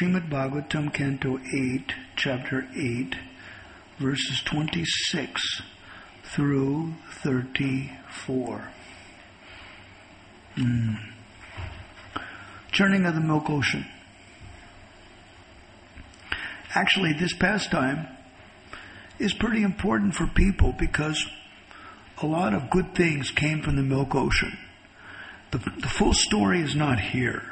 Srimad Bhagavatam, Canto 8, Chapter 8, verses 26 through 34. Churning of the milk ocean. Actually, this pastime is pretty important for people because a lot of good things came from the milk ocean. The full story is not here.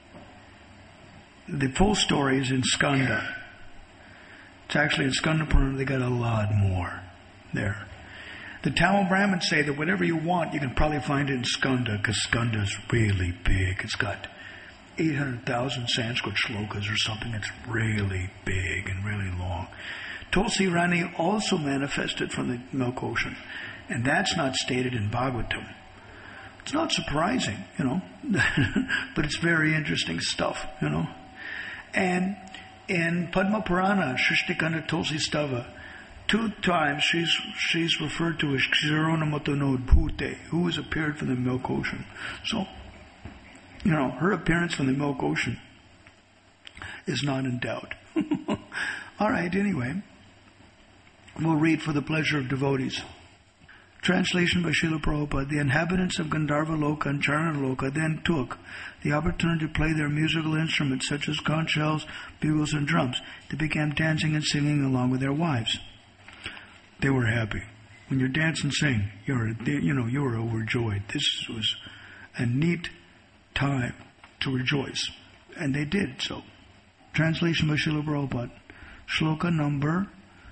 The full story is in Skanda. It's actually in Skanda Purana. They got a lot more there. The Tamil Brahmins say that whatever you want, you can probably find it in Skanda, because Skanda is really big. It's got 800,000 Sanskrit shlokas or something. It's really big and really long. Tulsi Rani also manifested from the milk ocean, and that's not stated in Bhagavatam. It's not surprising, but it's very interesting stuff, And in Padma Purana, Shrishtikanda Tulsi Stava, 2 times she's referred to as Ksharona Matanodbhute, who has appeared from the milk ocean. So, her appearance from the milk ocean is not in doubt. All right, anyway, we'll read for the pleasure of devotees. Translation by Srila Prabhupada. The inhabitants of Gandharva Loka and Charana Loka then took the opportunity to play their musical instruments such as conch shells, bugles, and drums. They began dancing and singing along with their wives. They were happy. When you dance and sing, you were overjoyed. This was a neat time to rejoice. And they did so. Translation by Srila Prabhupada. Shloka number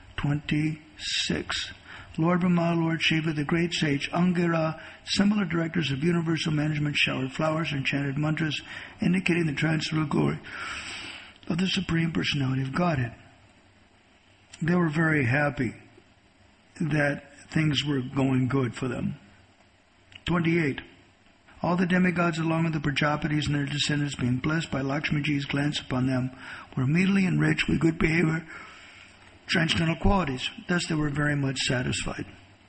26. Lord Brahma, Lord Shiva, the great sage, Angira, similar directors of universal management, showered flowers and chanted mantras, indicating the transcendental glory of the Supreme Personality of Godhead. They were very happy that things were going good for them. 28. All the demigods, along with the Prajapatis and their descendants, being blessed by Lakshmiji's glance upon them, were immediately enriched with good behavior, transcendental qualities. Thus they were very much satisfied.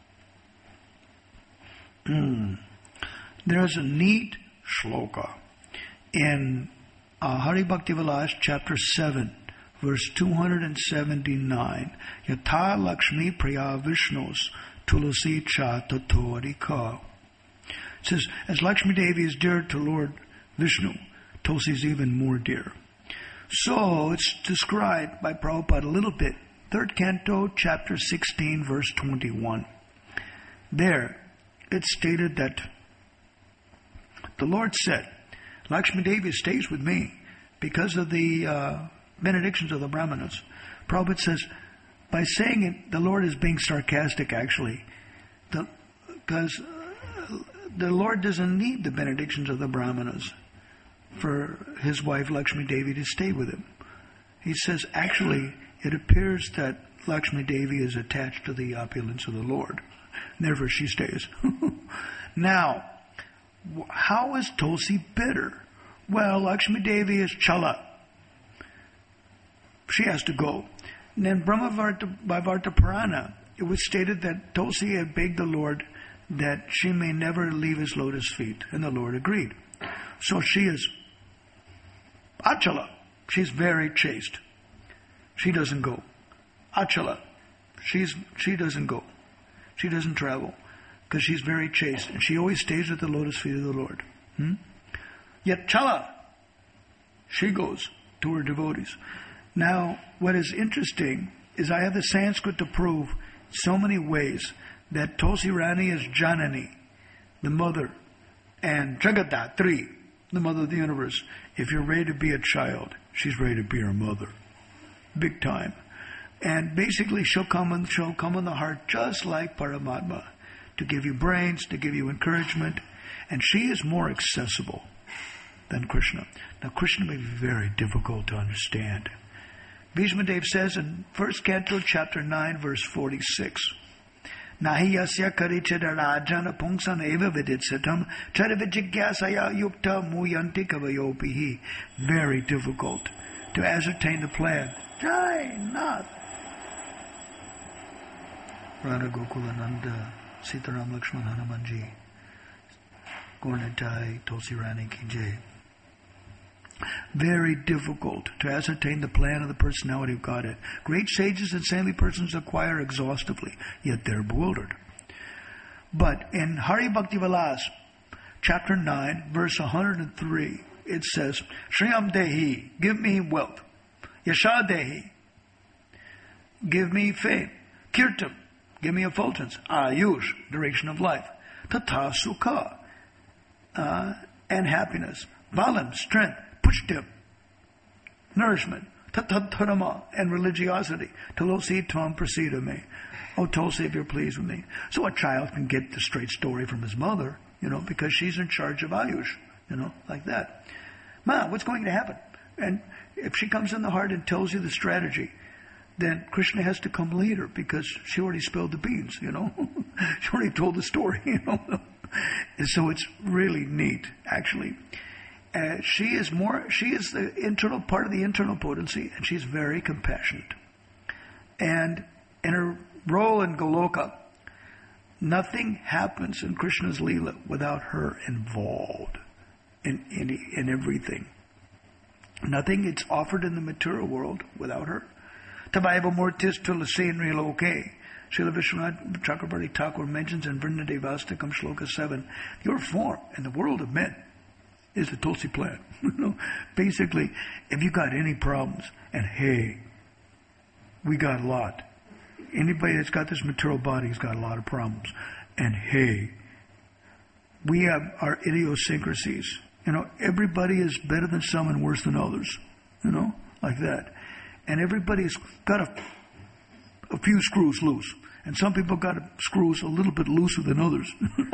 There's a neat shloka in Hari Bhakti Vilas, chapter 7, verse 279. Yatha Lakshmi Priya Vishnos Tulasi Cha Tatorika. It says, as Lakshmi Devi is dear to Lord Vishnu, Tulsi is even more dear. So it's described by Prabhupada a little bit. 3rd Canto, chapter 16, verse 21. There, it's stated that the Lord said, Lakshmi Devi stays with me because of the benedictions of the Brahmanas. Prabhupada says, by saying it, the Lord is being sarcastic, actually, because the Lord doesn't need the benedictions of the Brahmanas for his wife Lakshmi Devi to stay with him. He says, actually, it appears that Lakshmi Devi is attached to the opulence of the Lord. Therefore, she stays. Now, how is Tulsi bitter? Well, Lakshmi Devi is Chala. She has to go. And then Brahmavarta Purana, it was stated that Tulsi had begged the Lord that she may never leave his lotus feet. And the Lord agreed. So she is Achala. She's very chaste. She doesn't go. Achala. She doesn't go. She doesn't travel. Because she's very chaste. And she always stays at the lotus feet of the Lord. Yet Chala, she goes to her devotees. Now, what is interesting is I have the Sanskrit to prove so many ways that Tulsi Rani is Janani, the mother, and Jagadatri, the mother of the universe. If you're ready to be a child, she's ready to be your mother. Big time. And basically she'll come in the heart just like Paramatma, to give you brains, to give you encouragement, and she is more accessible than Krishna. Now Krishna may be very difficult to understand. Bhishma Dev says in 1st Canto, chapter 9, verse 46, Nahi yasya karichada rajana pungsan eva viditsatam charavijigyasaya yukta muyanti kavayopihi. Very difficult to ascertain the plan. Jai Nath. Radha Gokulananda, Sitaram Lakshman Hanumanji, Gorna Jai, Tulsi Rani Ki Jai. Very difficult to ascertain the plan of the personality of Godhead. Great sages and saintly persons acquire exhaustively, yet they're bewildered. But in Hari Bhakti Vilas, chapter 9, verse 103, it says, Shriyam Dehi, give me wealth. Yasha Dehi, give me fame. Kirtam, give me effulgence. Ayush, duration of life. Tata Sukha, and happiness. Balam, strength. Pushtim, nourishment. Tattadharma, and religiosity. Tulsi Tvam Prasida me. Oh, Tulsi, if you're pleased with me. So a child can get the straight story from his mother, because she's in charge of Ayush, like that. Ma, what's going to happen? And if she comes in the heart and tells you the strategy, then Krishna has to come later because she already spilled the beans, She already told the story, And so it's really neat, actually. She is the internal part of the internal potency, and she's very compassionate. And in her role in Goloka, nothing happens in Krishna's Leela without her involved in everything. Nothing gets offered in the material world without her. Tavaiva Murtis Tulasendri Loke. Srila Vishwanath Chakrabarti Thakur mentions in Vrindadevastakam Shloka 7, your form in the world of men is the Tulsi plant. Basically, if you got any problems, and hey, we got a lot. Anybody that's got this material body has got a lot of problems. And hey, we have our idiosyncrasies. Everybody is better than some and worse than others. Like that. And everybody's got a few screws loose. And some people got screws a little bit looser than others.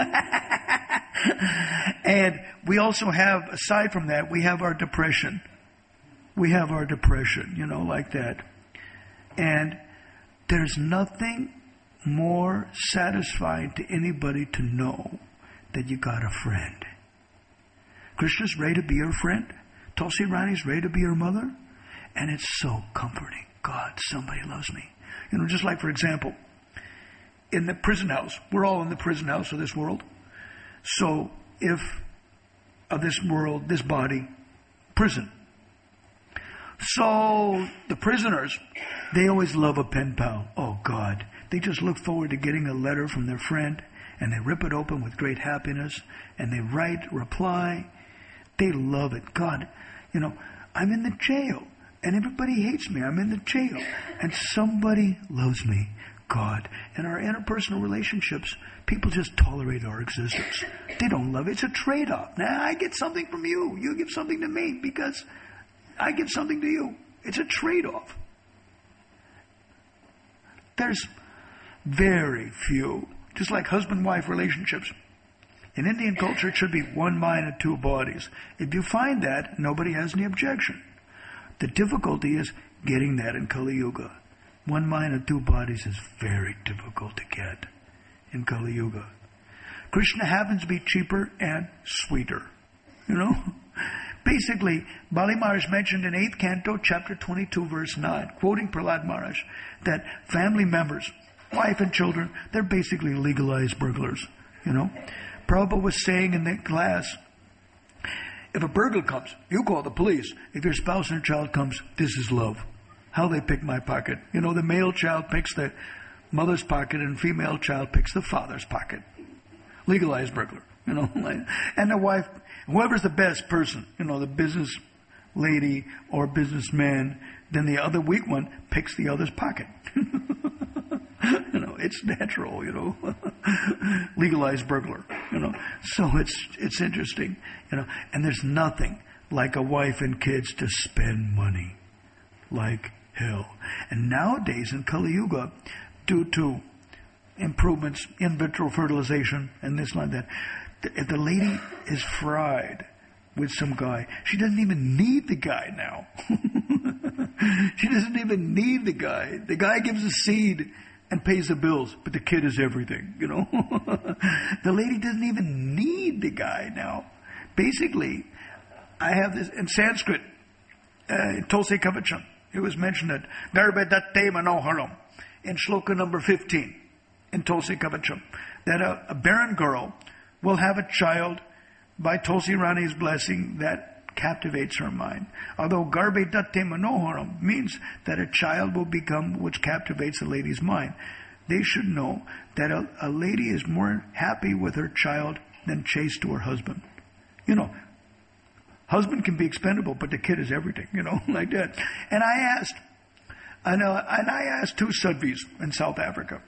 And we also have, aside from that, we have our depression. We have our depression, like that. And there's nothing more satisfying to anybody to know that you got a friend. Krishna's ready to be your friend. Tulsi Rani's ready to be your mother. And it's so comforting. God, somebody loves me. Just like, for example, in the prison house. We're all in the prison house of this world. So if of this world, this body, prison. So the prisoners, they always love a pen pal. Oh God. They just look forward to getting a letter from their friend, and they rip it open with great happiness, and they write, reply. They love it. God, I'm in the jail, and everybody hates me. I'm in the jail, and somebody loves me. God. In our interpersonal relationships, people just tolerate our existence. They don't love it. It's a trade-off. Now, I get something from you. You give something to me because I give something to you. It's a trade-off. There's very few, just like husband-wife relationships. In Indian culture, it should be one mind and two bodies. If you find that, nobody has any objection. The difficulty is getting that in Kali Yuga. One mind and two bodies is very difficult to get in Kali Yuga. Krishna happens to be cheaper and sweeter. Basically, Bali Maharaj mentioned in 8th canto, chapter 22, verse 9, quoting Prahlad Maharaj, that family members, wife and children, they're basically legalized burglars. Prabhupada was saying in the class, if a burglar comes, you call the police. If your spouse and child comes, this is love. How they pick my pocket. The male child picks the mother's pocket and female child picks the father's pocket. Legalized burglar. And the wife, whoever's the best person, the business lady or businessman, then the other weak one picks the other's pocket. It's natural, legalized burglar, So it's interesting, and there's nothing like a wife and kids to spend money like hell. And nowadays in Kali Yuga, due to improvements in vitro fertilization and this like that, if the lady is fried with some guy, she doesn't even need the guy now. She doesn't even need the guy. The guy gives the seed and pays the bills, but the kid is everything, The lady doesn't even need the guy now. Basically, I have this in Sanskrit, in Tulsi Kavacham. It was mentioned that Garbe Datte Manoharam in shloka number 15 in Tulsi Kavacham, that a barren girl will have a child by Tulsi Rani's blessing that captivates her mind. Although garbe datte manoharam means that a child will become which captivates a lady's mind. They should know that a lady is more happy with her child than chaste to her husband. You know, husband can be expendable, but the kid is everything, you know, like that. And I asked 2 Sadhvis in South Africa.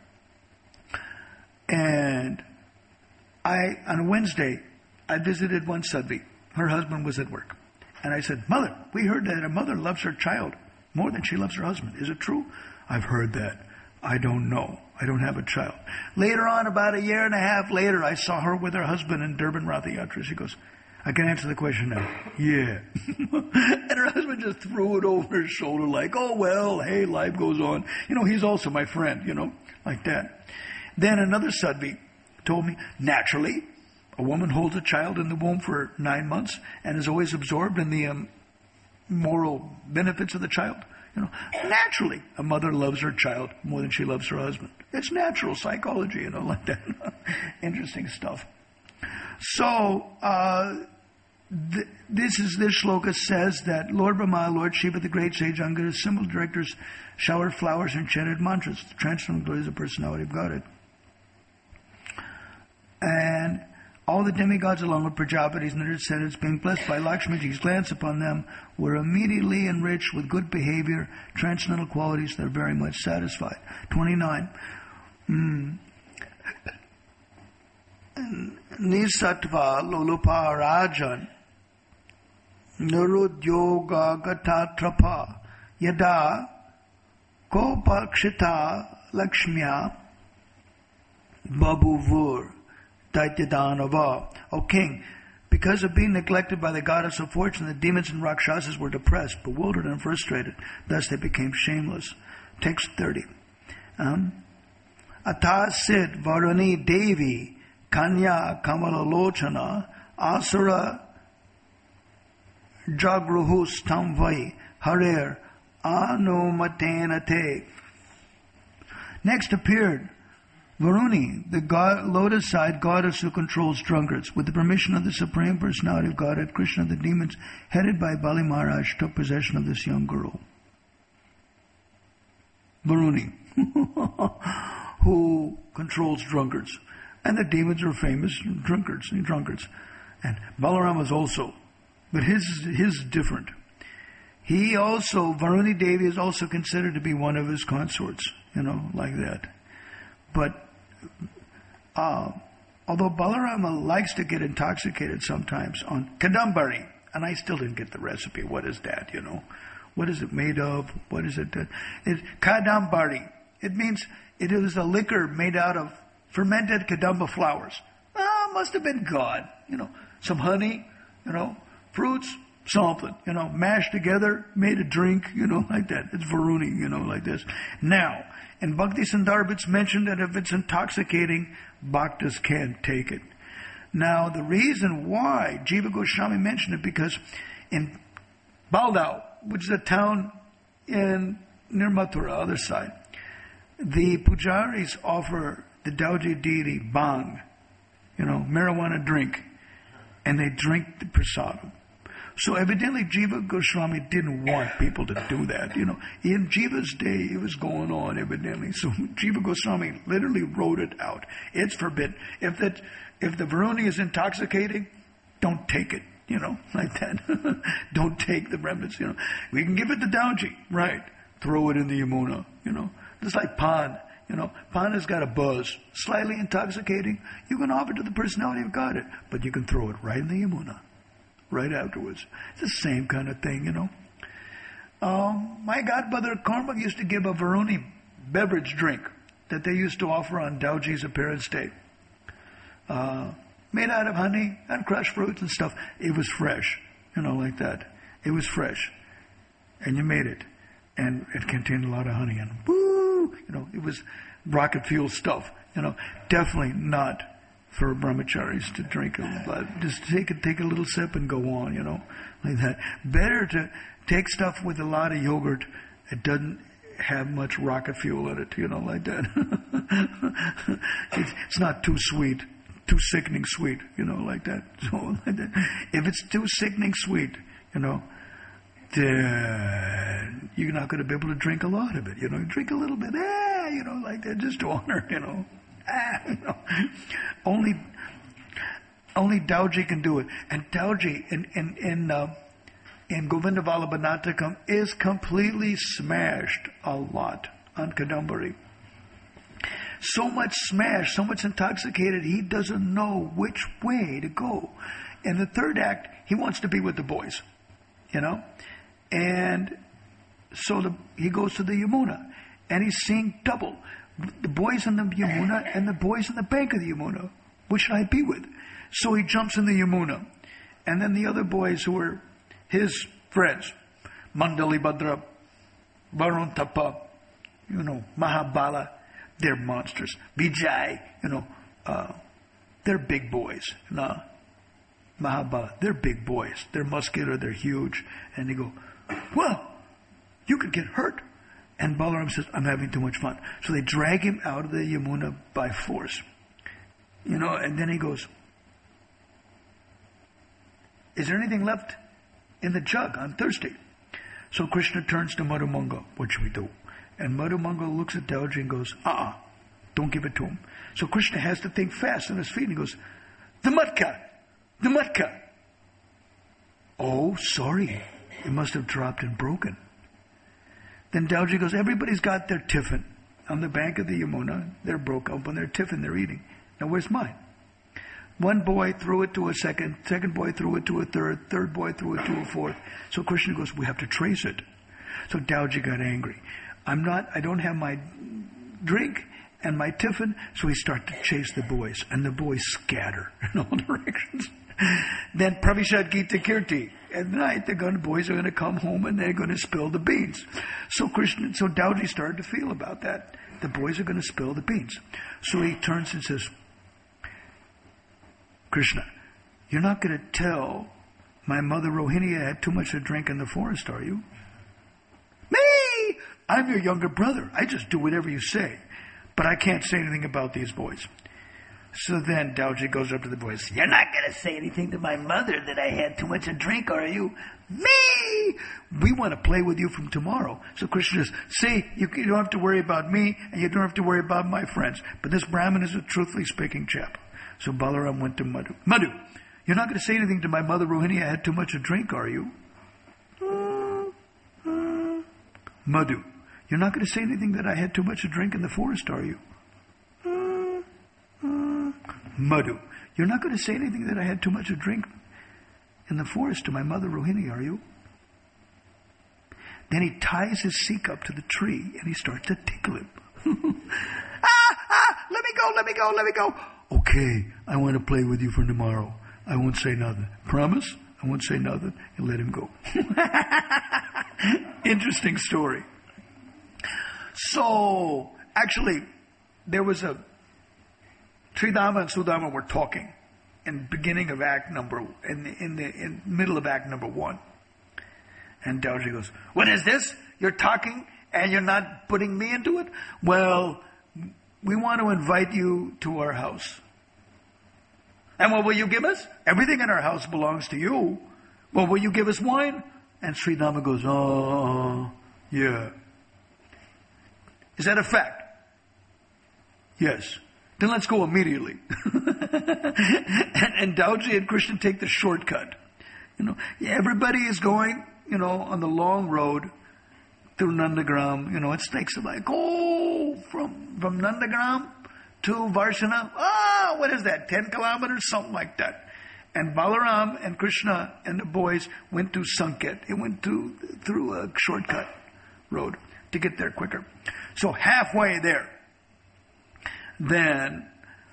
And on Wednesday, I visited one Sadhvi. Her husband was at work. And I said, Mother, we heard that a mother loves her child more than she loves her husband. Is it true? I've heard that. I don't know. I don't have a child. Later on, about a year and a half later, I saw her with her husband in Durban Ratha Yatra. She goes, I can answer the question now. Yeah. And her husband just threw it over his shoulder like, oh, well, hey, life goes on. You know, he's also my friend, you know, like that. Then another Sadhvi told me, naturally, a woman holds a child in the womb for 9 months and is always absorbed in the moral benefits of the child. You know, naturally, a mother loves her child more than she loves her husband. It's natural psychology, you know, like that. Interesting stuff. So, this shloka says that Lord Brahma, Lord Shiva, the great sage Angada, symbol directors showered flowers and chanted mantras. The transcendental glory is the personality of Godhead. And all the demigods along with Prajapatis and their descendants, being blessed by Lakshmiji's glance upon them, were immediately enriched with good behavior, transcendental qualities that are very much satisfied. 29. Nisattva lolupa rajan nurudyoga gatatrapa yada kopakshita lakshmya babuvur Daityadanava. O king, because of being neglected by the goddess of fortune, the demons and Rakshasas were depressed, bewildered, and frustrated. Thus they became shameless. Text 30. Ata Sid Varuni Devi Kanya Kamalalochana Asura Jagruhus Tamvai Harer Anumatenate. Next appeared Varuni, the lotus-eyed goddess who controls drunkards. With the permission of the Supreme Personality of Godhead, Krishna, the demons, headed by Bali Maharaj, took possession of this young girl. Varuni, who controls drunkards. And the demons are famous drunkards. And Balaram was also. But his is different. Varuni Devi is also considered to be one of his consorts, you know, like that. But although Balarama likes to get intoxicated sometimes on Kadambari, and I still didn't get the recipe. What is that, you know? What is it made of? What is it? It's Kadambari. It means it is a liquor made out of fermented Kadamba flowers. Must have been God. You know, some honey, you know, fruits, something, you know, mashed together, made a drink, you know, like that. It's Varuni, you know, like this. Now, in Bhakti Sandarbha, it's mentioned that if it's intoxicating, bhaktas can't take it. Now, the reason why Jiva Goswami mentioned it, because in Baldau, which is a town near Mathura, other side, the pujaris offer the Dauji deity bhang, you know, marijuana drink, and they drink the prasadam. So evidently Jiva Goswami didn't want people to do that, you know. In Jiva's day, it was going on, evidently. So Jiva Goswami literally wrote it out. It's forbidden. If the Varuni is intoxicating, don't take it, you know, like that. Don't take the remnants, you know. We can give it to Dauji, right. Throw it in the Yamuna, you know. Just like Pan, you know. Pan has got a buzz, slightly intoxicating. You can offer it to the personality of God, but you can throw it right in the Yamuna. Right afterwards. It's the same kind of thing, you know. My godmother Karma used to give a Varuni beverage drink that they used to offer on Dauji's appearance day. Made out of honey and crushed fruits and stuff. It was fresh, you know, like that. It was fresh. And you made it. And it contained a lot of honey. And woo! You know, it was rocket fuel stuff. You know, definitely not for brahmacharis to drink it, but just take a little sip and go on, you know, like that. Better to take stuff with a lot of yogurt. It doesn't have much rocket fuel in it, you know, like that. It's not too sweet, too sickening sweet, you know, like that. So like that. If it's too sickening sweet, then you're not going to be able to drink a lot of it. Drink a little bit, like that, just to honor, Only Dauji can do it. And Dauji in Govinda Vallabha Natakam is completely smashed a lot on Kadambari. So much smashed, so much intoxicated, he doesn't know which way to go. In the third act, he wants to be with the boys, And so he goes to the Yamuna, and he's seeing double. The boys in the Yamuna and the boys in the bank of the Yamuna. Which should I be with? So he jumps in the Yamuna. And then the other boys who were his friends, Mandali Bhadra, Varun Tapa, Mahabala, they're monsters. Vijay, they're big boys. Mahabala, they're big boys. They're muscular, they're huge. And they go, well, you could get hurt. And Balaram says, I'm having too much fun. So they drag him out of the Yamuna by force. And then he goes, is there anything left in the jug? I'm thirsty. So Krishna turns to Madhumanga. What should we do? And Madhumanga looks at Dauji and goes, don't give it to him. So Krishna has the thing fast on his feet and he goes, the matka. Oh, sorry. It must have dropped and broken. Then Dauji goes, everybody's got their tiffin on the bank of the Yamuna. They're broke up on their tiffin they're eating. Now where's mine? One boy threw it to a second boy threw it to a third boy threw it to a fourth. So Krishna goes, we have to trace it. So Dauji got angry. I don't have my drink and my tiffin, so he started to chase the boys, and the boys scatter in all directions. Then Pravishad Gita Kirti. At night, the boys are going to come home and they're going to spill the beans. So Dauji started to feel about that. The boys are going to spill the beans. So he turns and says, Krishna, you're not going to tell my mother Rohini had too much to drink in the forest, are you? Me! I'm your younger brother. I just do whatever you say. But I can't say anything about these boys. So then Dauji goes up to the boys. You're not going to say anything to my mother that I had too much to drink, are you? Me! We want to play with you from tomorrow. So Krishna says, see, you don't have to worry about me, and you don't have to worry about my friends. But this Brahmin is a truthfully speaking chap. So Balaram went to Madhu. Madhu, you're not going to say anything to my mother Rohini I had too much to drink, are you? Madhu, you're not going to say anything that I had too much to drink in the forest, are you? Madhu, you're not going to say anything that I had too much to drink in the forest to my mother Rohini, are you? Then he ties his Sikh up to the tree and he starts to tickle him. Let me go. Okay, I want to play with you for tomorrow. I won't say nothing. Promise? I won't say nothing. And let him go. Interesting story. So, actually, there was Sridhama and Sudama were talking in beginning of in middle of act number 1. And Dauji goes, what is this? You're talking and you're not putting me into it? Well, we want to invite you to our house. And what will you give us? Everything in our house belongs to you. Well, will you give us wine? And Sridhama goes, oh, yeah. Is that a fact? Yes. Then let's go immediately. and Dauji and Krishna take the shortcut. Everybody is going, on the long road through Nandagram. It takes like, from Nandagram to Varshana. What is that? 10 kilometers? Something like that. And Balaram and Krishna and the boys went to Sanket. It went through a shortcut road to get there quicker. So halfway there, then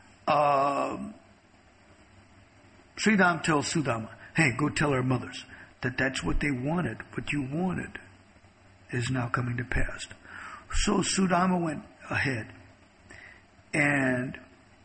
Sridham tells Sudama, hey, go tell our mothers that that's what they wanted. What you wanted is now coming to pass. So Sudama went ahead, and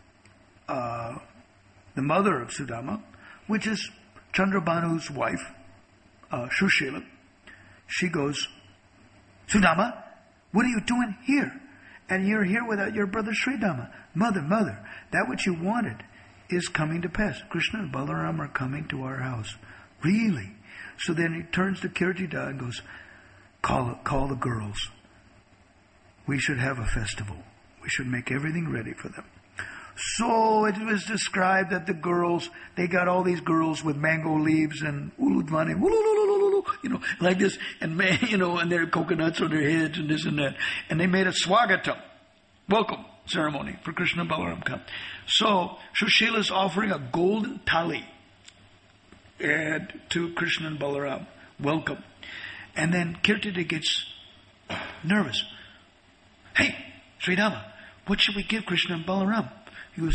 the mother of Sudama, which is Chandrabanu's wife, Shushila, she goes, Sudama, what are you doing here? And you're here without your brother Sridhama. Mother, that which you wanted is coming to pass. Krishna and Balaram are coming to our house. Really? So then he turns to Kirtida and goes, call the girls. We should have a festival. We should make everything ready for them. So it was described that the girls, they got all these girls with mango leaves and uludvani, like this, and and their coconuts on their heads and this and that. And they made a swagatam, welcome ceremony for Krishna and Balaram come. So Sushila is offering a golden thali to Krishna and Balaram, welcome. And then Kirtida gets nervous. Hey, Sridhama, what should we give Krishna and Balaram? He goes,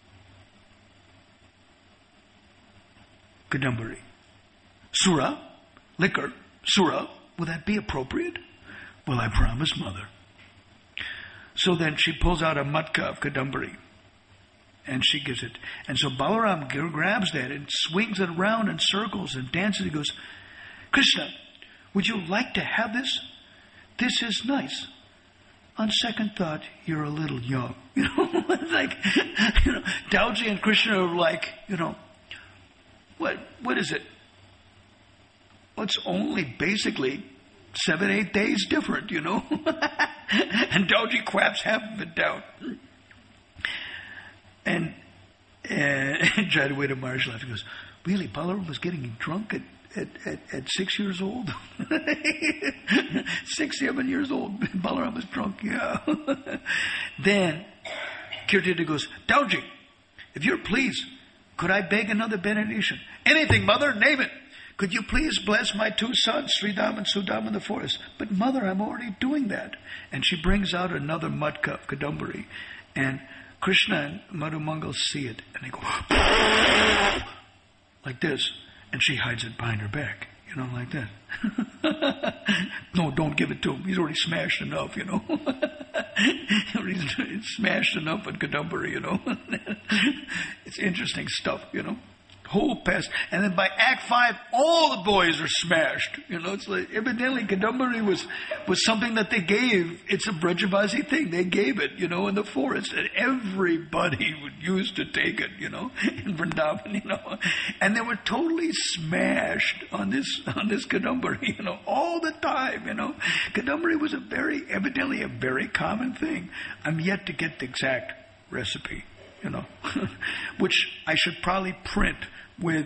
Kadambari. Sura, liquor, Sura, will that be appropriate? Well, I promise, Mother. So then she pulls out a matka of Kadambari and she gives it. And so Balaram grabs that and swings it around in circles and dances. He goes, Krishna, would you like to have this? This is nice. On second thought, you're a little young. It's like, Dauji and Krishna are like, what is it? Well, it's only basically 7-8 days different, And Dauji quaps half of it down. And Jadaweda Maharaj laughed. He goes, really, Balaram was getting drunk at 6 years old? 6, 7 years old. Balaram was drunk, yeah. Then Kirtida goes, Dauji, if you're pleased, could I beg another benediction? Anything, Mother, name it. Could you please bless my 2 sons, Sridham and Sudam, in the forest? But Mother, I'm already doing that. And she brings out another matka of Kadambari. And Krishna and Madhumangal see it. And they go, like this. And she hides it behind her back, like that. No, don't give it to him. He's already smashed enough, He's smashed enough at Kadambari, It's interesting stuff, Whole past. And then by Act 5, all the boys are smashed. It's like, evidently Kadambari was something that they gave. It's a Brajavasi thing. They gave it, in the forest. And everybody used to take it, in Vrindavan, And they were totally smashed on this Kadambari, all the time, Kadambari was evidently a very common thing. I'm yet to get the exact recipe, which I should probably print with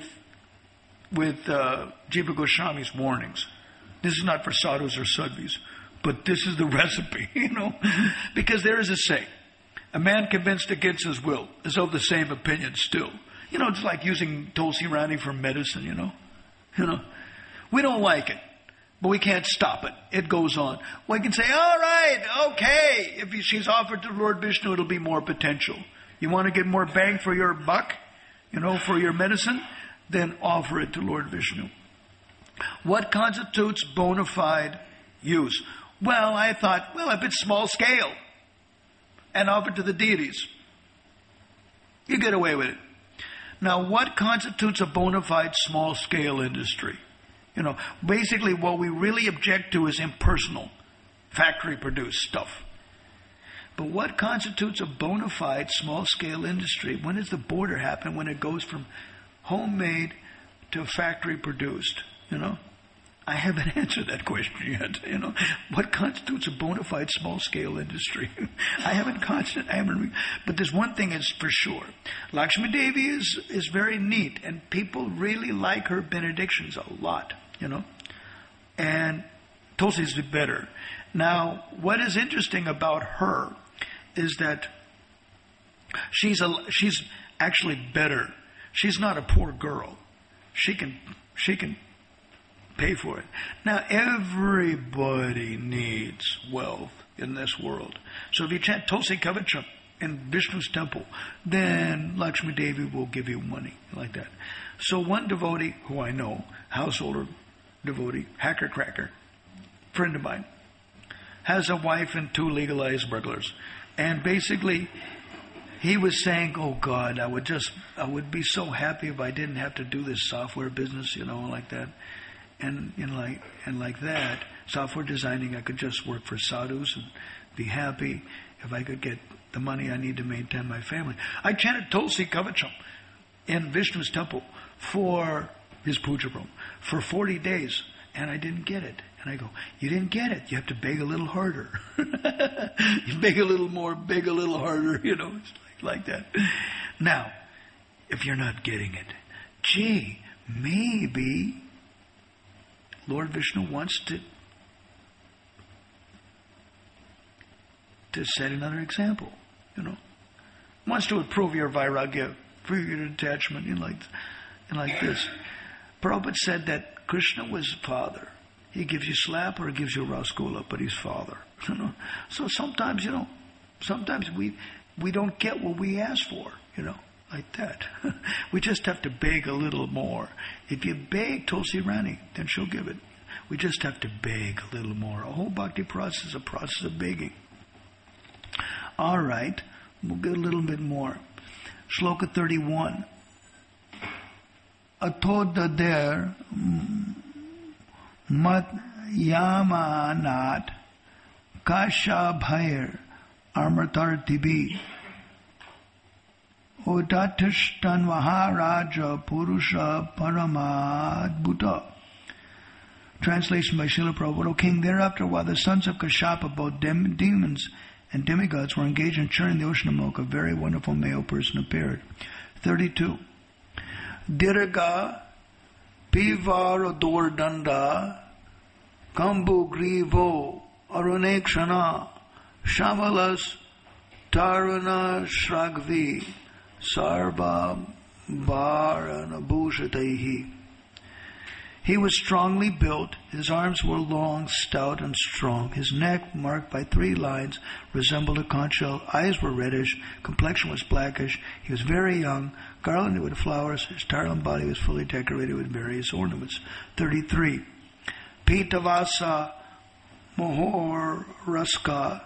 Jiva Goswami's warnings. This is not for sadhus or sadhvis, but this is the recipe, because there is a saying, a man convinced against his will is of the same opinion still. It's like using Tulsi Rani for medicine, We don't like it, but we can't stop it. It goes on. We can say, all right, okay, if she's offered to Lord Vishnu, it'll be more potential. You want to get more bang for your buck, for your medicine? Then offer it to Lord Vishnu. What constitutes bona fide use? Well, I thought, if it's small scale and offered to the deities, you get away with it. Now, what constitutes a bona fide small scale industry? Basically what we really object to is impersonal, factory produced stuff. But what constitutes a bona fide small-scale industry? When does the border happen? When it goes from homemade to factory-produced, I haven't answered that question yet, What constitutes a bona fide small-scale industry? But there's one thing is for sure. Lakshmi Devi is very neat, and people really like her benedictions a lot, And Tulsi is better. Now, what is interesting about her is that she's actually better. She's not a poor girl. She can pay for it. Now everybody needs wealth in this world. So if you chant Tulsi Kavacham in Vishnu's temple, then Lakshmi Devi will give you money like that. So one devotee who I know, householder devotee, hacker cracker, friend of mine, has a wife and 2 legalized burglars. And basically, he was saying, oh God, I would be so happy if I didn't have to do this software business, like that. And like that, software designing, I could just work for sadhus and be happy if I could get the money I need to maintain my family. I chanted Tulsi Kavacham in Vishnu's temple for his puja room, for 40 days, and I didn't get it. And I go, you didn't get it. You have to beg a little harder. You beg a little more, beg a little harder, it's like that. Now, if you're not getting it, gee, maybe Lord Vishnu wants to set another example, Wants to improve your vairagya, improve your detachment, and like this. Prabhupada said that Krishna was father. He gives you slap or he gives you rasgulla, but he's father. So sometimes, sometimes we don't get what we ask for, like that. We just have to beg a little more. If you beg Tulsi Rani, then she'll give it. We just have to beg a little more. A whole bhakti process is a process of begging. All right, we'll get a little bit more. Shloka 31. Atodhader mat yamanat kashabhair armatartibi Odatishtan Maharaja Purusha Paramadbhuta. Translation by Srila Prabhupada. O King, thereafter, while the sons of Kashyapa, both demons and demigods, were engaged in churning the ocean of milk, a very wonderful male person appeared. 32. Dirga Pivarador Danda Kambu Grivo Arunekshana Shamalas Taruna Shragvi Sarva Bharanabhushataihi. He was strongly built, his arms were long, stout, and strong. His neck, marked by 3 lines, resembled a conch shell. Eyes were reddish, complexion was blackish. He was very young, garlanded with flowers. His tartan body was fully decorated with various ornaments. 33. Pitavasa Mohor Raska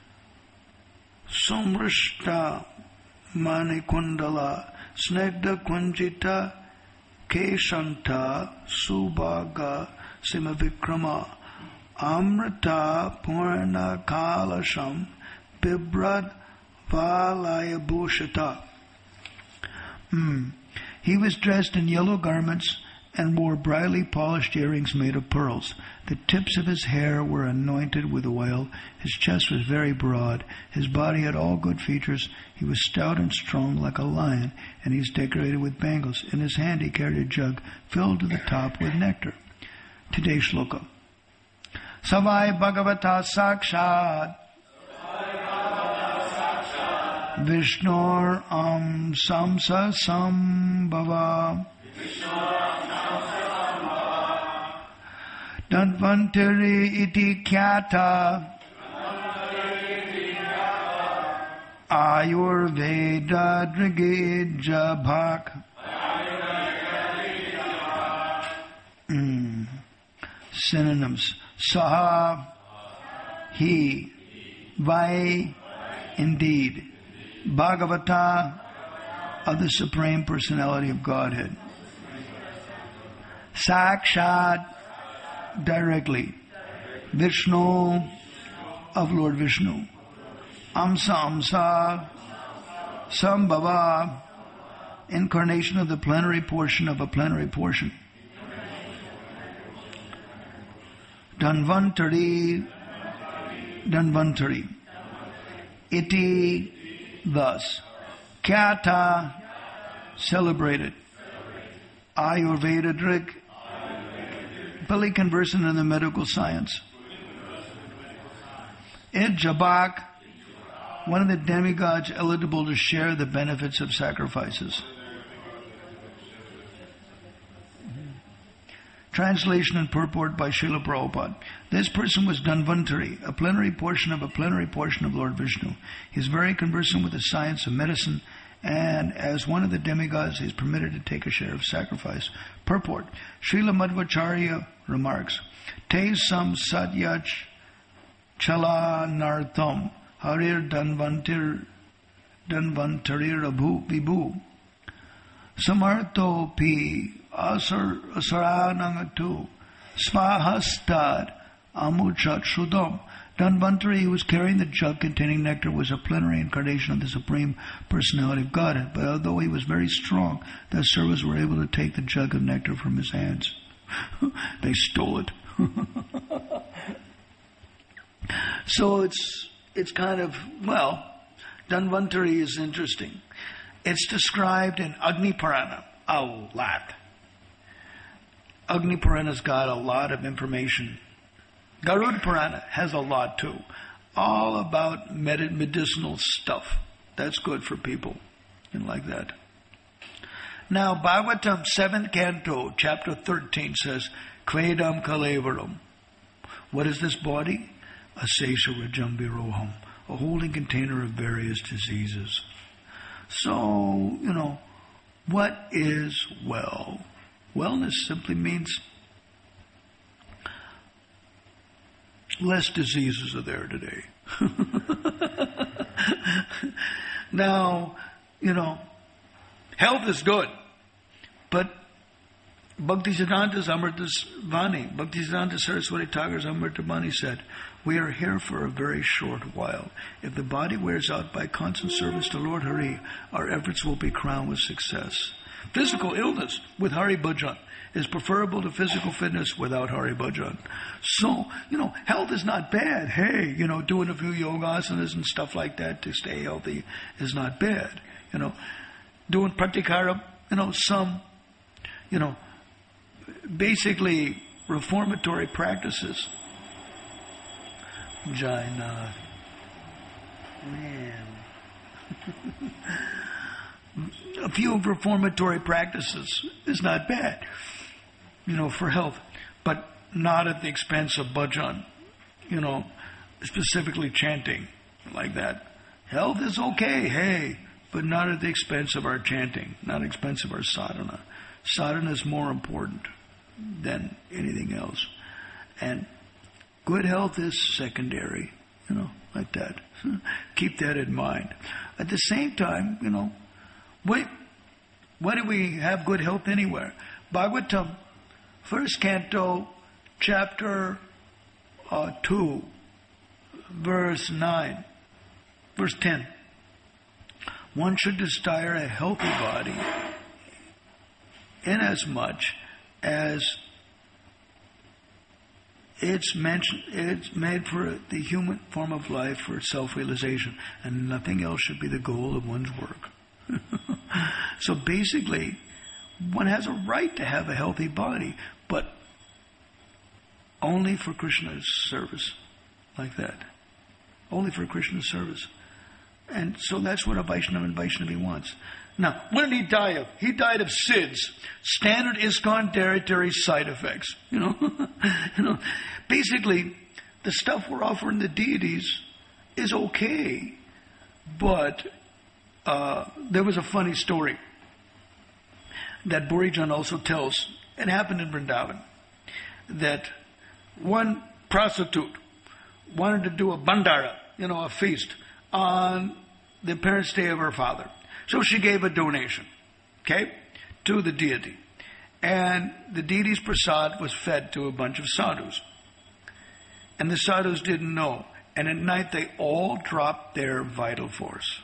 Somrishta Manikundala Snegda Kunjita Keshanta Subhaga Simavikrama Amrita Purna Kalasham Bibrad Valaya Bhushata. He was dressed in yellow garments and wore brightly polished earrings made of pearls. The tips of his hair were anointed with oil. His chest was very broad. His body had all good features. He was stout and strong like a lion, and he was decorated with bangles. In his hand he carried a jug filled to the top with nectar. Today's shloka. Savai Bhagavata Sakshat Vishnor Samsa Sambhava Dhanvantari iti khyata Ayurveda Drigija Bhak. Synonyms. Saha, he. Vai, indeed. Bhagavata, of the Supreme Personality of Godhead. Sakshat, directly. Vishnu, of Lord Vishnu. Amsa, Sambhava, incarnation of the plenary portion of a plenary portion. Dhanvantari, iti, thus. Khyata, celebrated. Ayurveda Drik, fully conversant in the medical science. Ijabak, one of the demigods eligible to share the benefits of sacrifices. Translation and purport by Srila Prabhupada. This person was Dhanvantari, a plenary portion of Lord Vishnu. He is very conversant with the science of medicine, and as one of the demigods, he is permitted to take a share of sacrifice. Purport. Srila Madhvacharya remarks, Te sam satyach chalanartham harir dhanvantarir vibhu samartho pi asaranangatu svahastad Amuchat Shuddham. Dhanvantari, who was carrying the jug containing nectar, was a plenary incarnation of the Supreme Personality of Godhead. But although he was very strong, the servants were able to take the jug of nectar from his hands. They stole it. So it's kind of, well, Dhanvantari is interesting. It's described in Agni Purana a lot. Agni Purana's got a lot of information. Garuda Purana has a lot too. All about medicinal stuff. That's good for people. And like that. Now, Bhagavatam 7th Canto, chapter 13 says, Kvedam Kalevaram. What is this body? Asesha Rajambiroham, a holding container of various diseases. So, what is well? Wellness simply means less diseases are there today. Now, health is good, but Bhaktisiddhanta Amritasvani, Bhaktisiddhanta Saraswati Thakur's Amritasvani said, we are here for a very short while. If the body wears out by constant service to Lord Hari, our efforts will be crowned with success. Physical illness with Hari Bhajan is preferable to physical fitness without Hari Bhajan. So, health is not bad. Hey, doing a few yoga asanas and stuff like that to stay healthy is not bad. Doing pratyekara, some, basically reformatory practices. Jainath. Man. A few reformatory practices is not bad, for health, but not at the expense of bhajan, specifically chanting like that. Health is okay, hey, but not at the expense of our chanting, not at the expense of our sadhana. Sadhana is more important than anything else. And good health is secondary, like that. Keep that in mind. At the same time, why do we have good health anywhere? Bhagavatam, 1st Canto, chapter 2, verse 9, verse 10. One should desire a healthy body inasmuch as it's made for the human form of life for self-realization, and nothing else should be the goal of one's work. So basically, one has a right to have a healthy body, but only for Krishna's service, like that. Only for Krishna's service. And so that's what a Vaishnava and Vaishnavi wants. Now, what did he die of? He died of SIDS, standard ISKCON deleterious side effects. Basically, the stuff we're offering the deities is okay, but there was a funny story that Burijan also tells. It happened in Vrindavan, that one prostitute wanted to do a bandara, a feast, on the appearance day of her father. So she gave a donation, to the deity. And the deity's prasad was fed to a bunch of sadhus. And the sadhus didn't know. And at night they all dropped their vital force.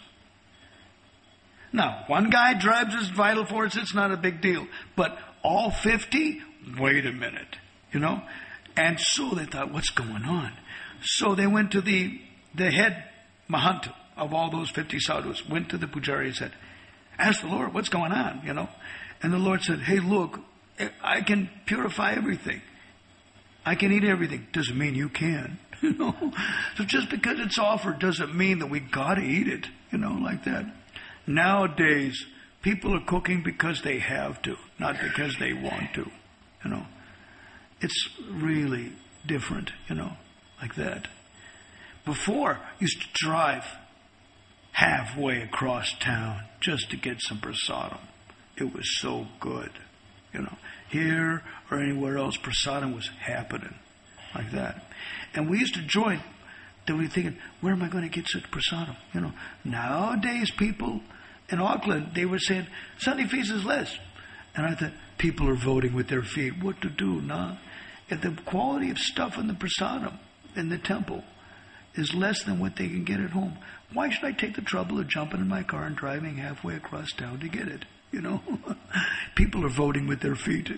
Now, one guy drives his vital force, it's not a big deal. But all 50? Wait a minute, And so they thought, what's going on? So they went to the head Mahant of all those 50 sadhus, went to the pujari and said, ask the Lord, what's going on, And the Lord said, hey, look, I can purify everything. I can eat everything. Doesn't mean you can, So just because it's offered doesn't mean that we gotta eat it, like that. Nowadays, people are cooking because they have to, not because they want to, It's really different, like that. Before, used to drive halfway across town just to get some prasadam. It was so good, Here or anywhere else, prasadam was happening, like that. And we used to join. Then we were thinking, where am I going to get such prasadam? Nowadays people in Auckland, they were saying, Sunday feast is less. And I thought, people are voting with their feet. What to do, nah? if the quality of stuff in the prasadam, in the temple, is less than what they can get at home, why should I take the trouble of jumping in my car and driving halfway across town to get it? People are voting with their feet.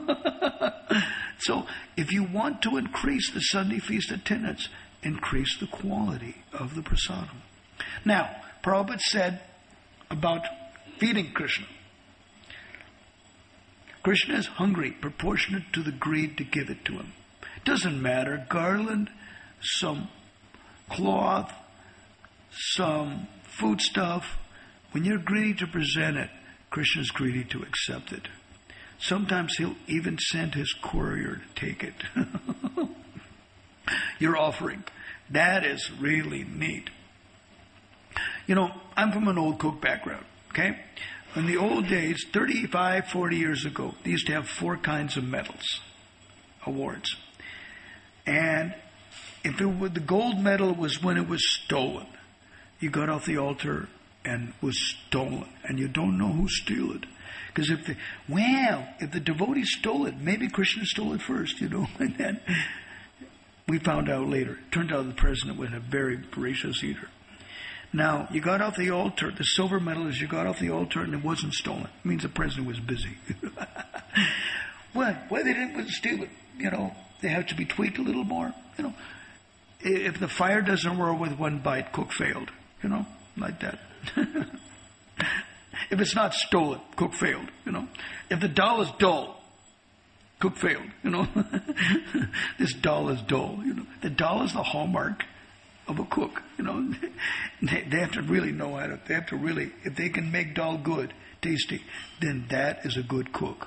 So, if you want to increase the Sunday feast attendance, increase the quality of the prasadam. Now, Prabhupada said about feeding Krishna. Krishna is hungry, proportionate to the greed to give it to him. Doesn't matter, garland, some cloth, some food stuff. When you're greedy to present it, Krishna's greedy to accept it. Sometimes he'll even send his courier to take it. Your offering. That is really neat. I'm from an old cook background, okay? In the old days, 35, 40 years ago, they used to have 4 kinds of medals, awards. And the gold medal was when it was stolen. You got off the altar and was stolen, and you don't know who stole it. Because if the devotee stole it, maybe Krishna stole it first, and then we found out later. Turned out the president was a very voracious eater. Now, you got off the altar, the silver medal is you got off the altar and it wasn't stolen. It means the president was busy. Why they didn't steal it? They have to be tweaked a little more. If the fire doesn't roar with one bite, cook failed. Like that. If it's not stolen, cook failed. If the dal is dull, cook failed. This dal is dull. The dal is the hallmark of a cook. They have to really know how to. They have to really, if they can make dal good, tasty, then that is a good cook.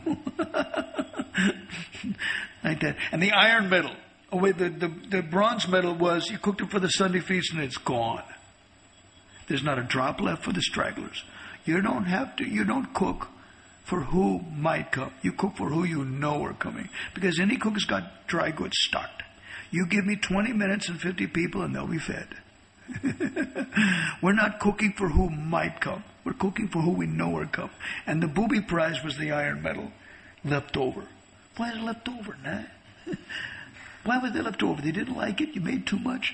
Like that. And the iron medal. Oh wait, the bronze medal was you cooked it for the Sunday feast and it's gone. There's not a drop left for the stragglers. You don't cook for who might come. You cook for who you know are coming. Because any cook has got dry goods stocked. You give me 20 minutes and 50 people and they'll be fed. We're not cooking for who might come. We're cooking for who we know are coming. And the booby prize was the iron medal left over. Why is it left over, nah? Why was it left over? They didn't like it? You made too much?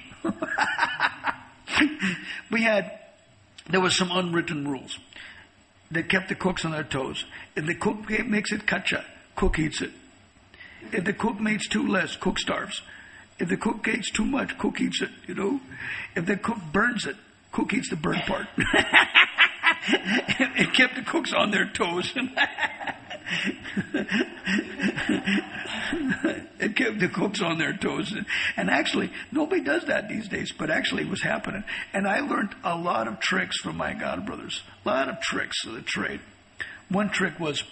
There was some unwritten rules that kept the cooks on their toes. If the cook makes it kacha, cook eats it. If the cook makes too less, cook starves. If the cook eats too much, cook eats it, If the cook burns it, cook eats the burnt part. It kept the cooks on their toes. It kept the cooks on their toes. And actually, nobody does that these days, but actually it was happening. And I learned a lot of tricks from my God brothers. A lot of tricks of the trade. One trick was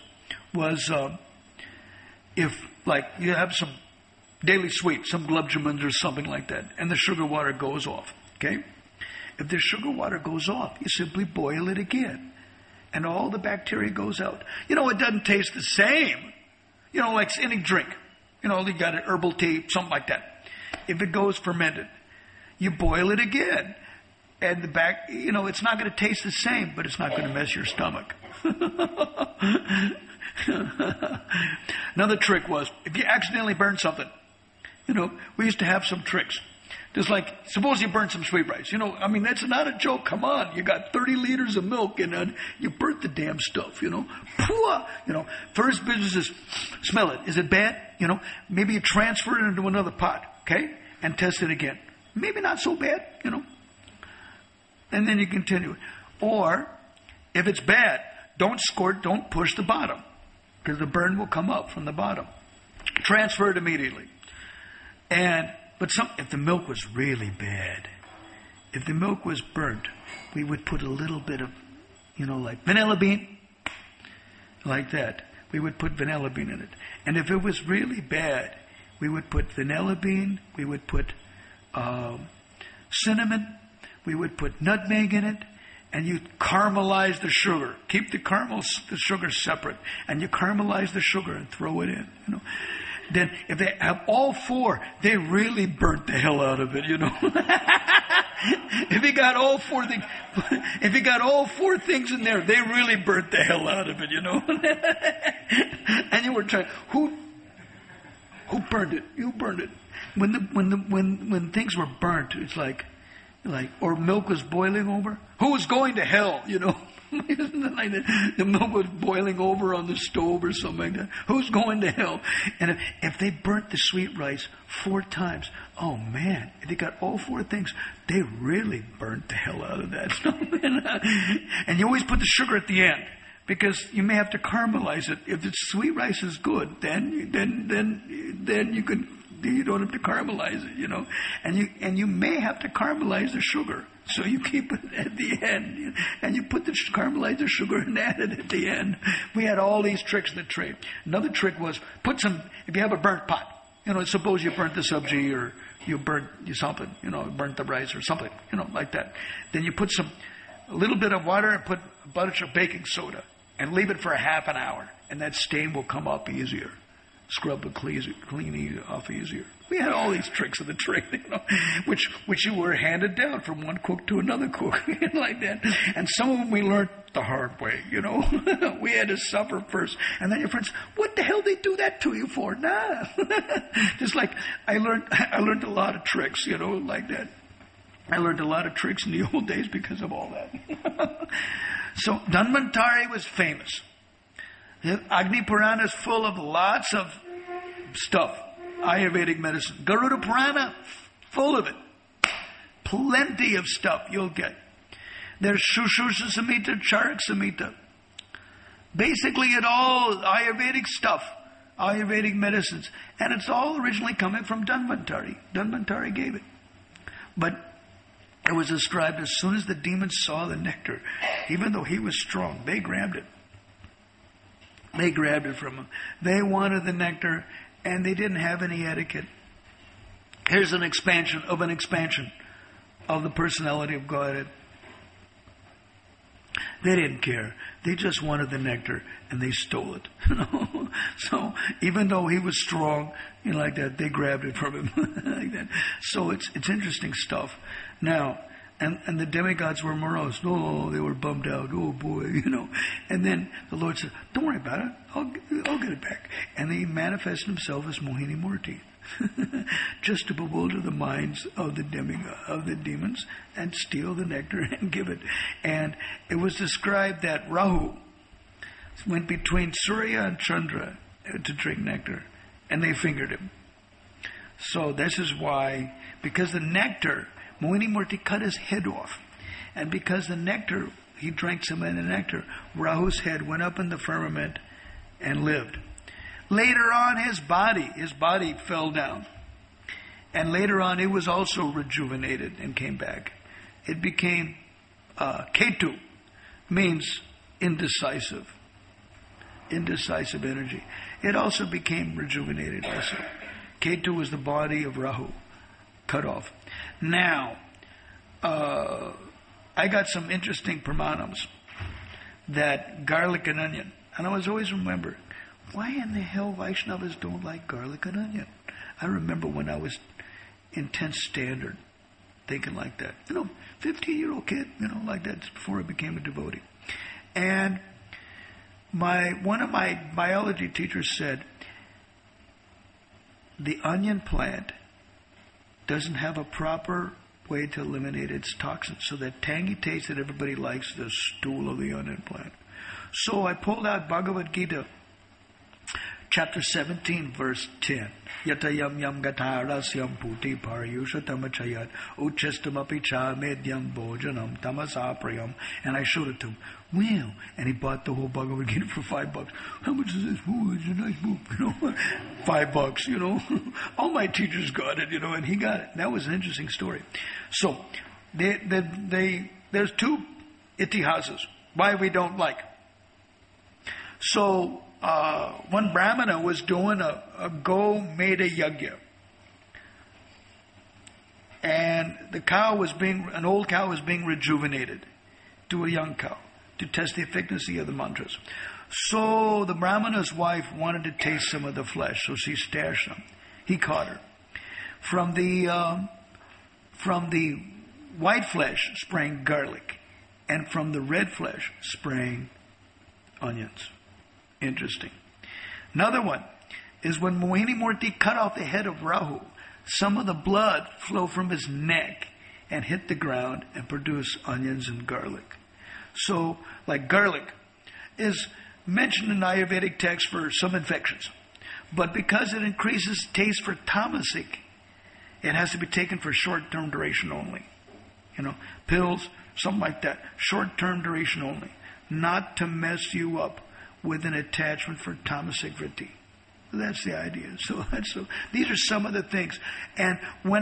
if, like, you have some daily sweet, some gulab jamuns or something like that, and the sugar water goes off, okay? If the sugar water goes off, you simply boil it again. And all the bacteria goes out. It doesn't taste the same. Like any drink. You got an herbal tea, something like that. If it goes fermented, you boil it again. And it's not going to taste the same, but it's not going to mess your stomach. Another trick was, if you accidentally burn something, we used to have some tricks. Just like, suppose you burn some sweet rice. That's not a joke. Come on. You got 30 liters of milk and you burnt the damn stuff, First business is, smell it. Is it bad? Maybe you transfer it into another pot, okay? And test it again. Maybe not so bad, And then you continue. Or, if it's bad, don't push the bottom. Because the burn will come up from the bottom. Transfer it immediately. But if the milk was really bad, if the milk was burnt, we would put a little bit of, like vanilla bean, like that. We would put vanilla bean in it. And if it was really bad, we would put vanilla bean, we would put cinnamon, we would put nutmeg in it, and you caramelize the sugar. Keep the sugar separate, and you caramelize the sugar and throw it in, Then, if they have all 4, they really burnt the hell out of it, If you got all 4 things in there, they really burnt the hell out of it, And you were trying, Who burned it? You burned it. When things were burnt, it's like, or milk was boiling over. Who was going to hell? Isn't it like that? The milk was boiling over on the stove or something like that. Who's going to hell? And if they burnt the sweet rice 4 times, oh man, if they got all 4 things, they really burnt the hell out of that stuff. And you always put the sugar at the end, because you may have to caramelize it. If the sweet rice is good, then you don't have to caramelize it, and you may have to caramelize the sugar. So you keep it at the end, and you put the caramelize the sugar and add it at the end. We had all these tricks in the trade. Another trick was if you have a burnt pot, suppose you burnt the sabji, or you burnt something, burnt the rice or something, like that. Then you put a little bit of water and put a bunch of baking soda and leave it for a half an hour, and that stain will come up easier. Scrub the clean off easier. We had all these tricks of the trade, which you were handed down from one cook to another cook, like that. And some of them we learned the hard way, We had to suffer first. And then your friends, what the hell they do that to you for? Nah. Just like I learned a lot of tricks, like that. I learned a lot of tricks in the old days because of all that. So Dhanvantari was famous. The Agni Purana is full of lots of stuff, Ayurvedic medicine. Garuda Purana, full of it. Plenty of stuff you'll get. There's Shushruta Samhita, Charak Samhita. Basically it all Ayurvedic stuff, Ayurvedic medicines. And it's all originally coming from Dhanvantari. Dhanvantari gave it. But it was described as soon as the demons saw the nectar, even though he was strong, they grabbed it. They grabbed it from him. They wanted the nectar, and they didn't have any etiquette. Here's an expansion of the personality of Godhead. They didn't care. They just wanted the nectar, and they stole it. So even though he was strong, like that, they grabbed it from him like that. So it's interesting stuff. Now, and the demigods were morose. Oh, they were bummed out. Oh boy, And then the Lord said, "Don't worry about it. I'll get it back." And he manifested himself as Mohini Murti, just to bewilder the minds of the demons, and steal the nectar and give it. And it was described that Rahu went between Surya and Chandra to drink nectar, and they fingered him. So this is why, because the nectar, Mohini Murti cut his head off. And because the nectar, he drank some of the nectar, Rahu's head went up in the firmament and lived. Later on, his body fell down. And later on, it was also rejuvenated and came back. It became Ketu, means indecisive energy. It also became rejuvenated also. Ketu was the body of Rahu, cut off. Now, I got some interesting pramanams that garlic and onion, and I was always remember, why in the hell Vaishnavas don't like garlic and onion? I remember when I was in 10th standard, thinking like that. 15-year-old kid, like that, before I became a devotee. And one of my biology teachers said, the onion plant doesn't have a proper way to eliminate its toxins. So that tangy taste that everybody likes, the stool of the onion plant. So I pulled out Bhagavad Gita, chapter 17, verse 10. Yatayam yam gata rasyam puti paryusha tamachayat uchestamapi cha medyam bhojanam tamasapriyam. And I showed it to him. Wow. And he bought the whole Bhagavad Gita for $5. How much is this? Oh, it's a nice book, $5, All my teachers got it, and he got it. That was an interesting story. So, there's 2 itihasas why we don't like. So, one Brahmana was doing a Go Meda Yagya. And an old cow was being rejuvenated to a young cow to test the efficacy of the mantras. So the Brahmana's wife wanted to taste some of the flesh, so she stashed some. He caught her. From the white flesh sprang garlic, and from the red flesh sprang onions. Interesting. Another one. is when Mohini Murthy cut off the head of Rahu, some of the blood flowed from his neck and hit the ground and produced onions and garlic. So, like garlic is mentioned in Ayurvedic texts for some infections. But because it increases taste for tamasic, it has to be taken for short-term duration only. Pills, something like that. Short-term duration only. Not to mess you up with an attachment for tamasic vritti. That's the idea. So these are some of the things. And when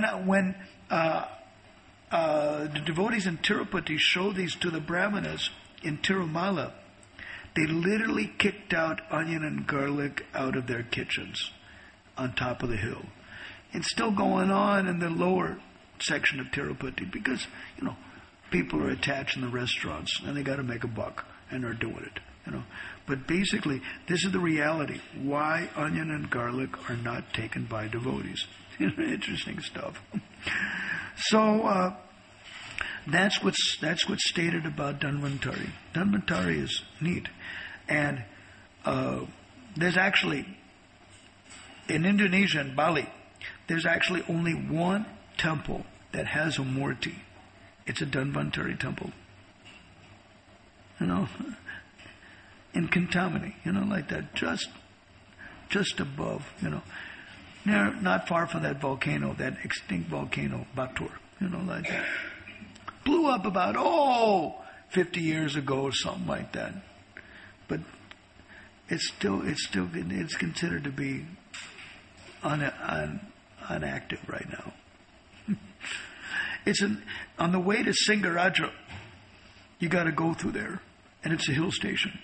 the devotees in Tirupati show these to the Brahmanas in Tirumala, they literally kicked out onion and garlic out of their kitchens on top of the hill. It's still going on in the lower section of Tirupati because, people are attached in the restaurants and they got to make a buck and they're doing it. But basically, this is the reality. Why onion and garlic are not taken by devotees. Interesting stuff. So that's what's stated about Dhanvantari. Dhanvantari is neat, and there's actually in Indonesia and Bali, there's actually only one temple that has a murti. It's a Dhanvantari temple. In Kintamani, like that, just above, not far from that volcano, that extinct volcano, Batur, like that. Blew up about, 50 years ago or something like that. But it's considered to be inactive right now. It's on the way to Singaraja, you got to go through there, and it's a hill station.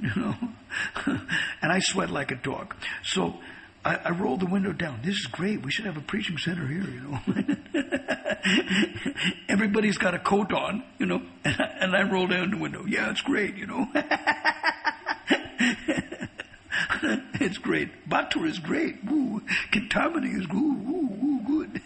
And I sweat like a dog. So I rolled the window down. This is great. We should have a preaching center here, Everybody's got a coat on, and I roll down the window. Yeah, it's great, It's great. Batur is great. Woo. Kintamani is good.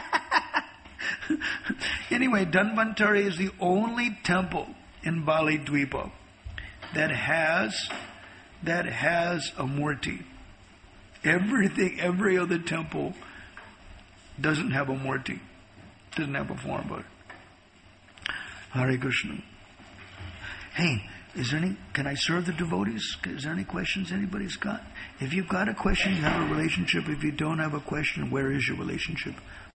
Anyway, Dhanvantari is the only temple in Bali Dweepa that has a murti. Every other temple doesn't have a murti, doesn't have a form of it. Hare Krishna. Hey, can I serve the devotees? Is there any questions anybody's got? If you've got a question, you have a relationship. If you don't have a question, where is your relationship?